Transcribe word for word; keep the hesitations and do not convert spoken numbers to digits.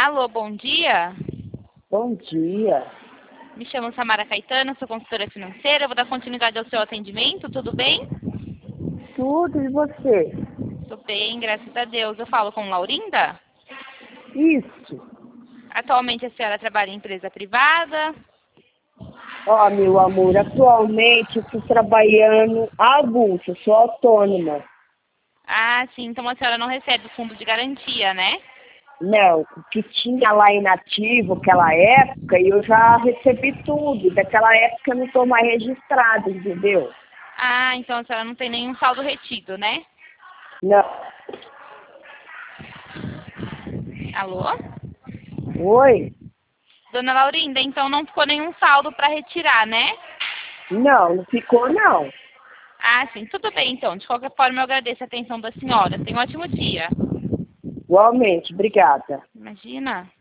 Alô, bom dia. Bom dia. Me chamo Samara Caetano, sou consultora financeira. Eu vou dar continuidade ao seu atendimento, tudo bem? Tudo, e você? Tudo bem, graças a Deus. Eu falo com Laurinda? Isso. Atualmente a senhora trabalha em empresa privada? Ó, meu amor, atualmente eu estou trabalhando avulso, eu sou autônoma. Ah, sim, então a senhora não recebe o fundo de garantia, né? Não, o que tinha lá inativo aquela época, eu já recebi tudo. Daquela época eu não estou mais registrada, entendeu? Ah, então a senhora não tem nenhum saldo retido, né? Não. Alô? Oi? Dona Laurinda, então não ficou nenhum saldo para retirar, né? Não, não ficou não. Ah, sim, tudo bem então. De qualquer forma, eu agradeço a atenção da senhora. Tenha um ótimo dia. Igualmente, obrigada. Imagina.